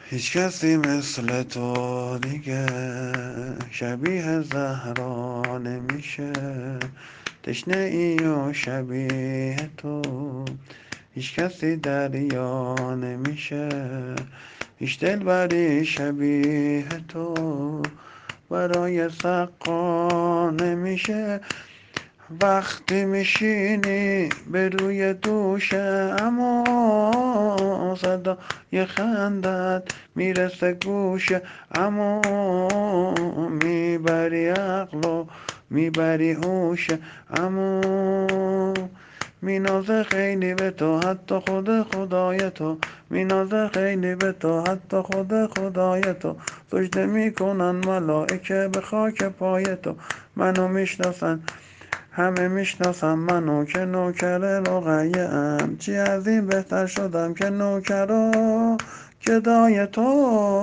هیچ کسی مثل تو دیگه شبیه زهرا نمیشه، تشنه ای و شبیه تو هیچ کسی دریا نمیشه، هیچ دلبری شبیه تو برای سقا نمیشه. وقتی میشینی به روی دوشه اما صدای خندت میرسه گوشه، اما میبری عقل و میبری هوشه، اما مینازه خیلی به تو حتی خود خدای تو، مینازه خیلی به تو حتی خود خدای تو، سجده میکنن ملائکه به خاک پای تو. منو میشناسن همه میشناسم منو که نوکر رقیه ام، چی از این بهتر شدم که نوکر و گدای تو.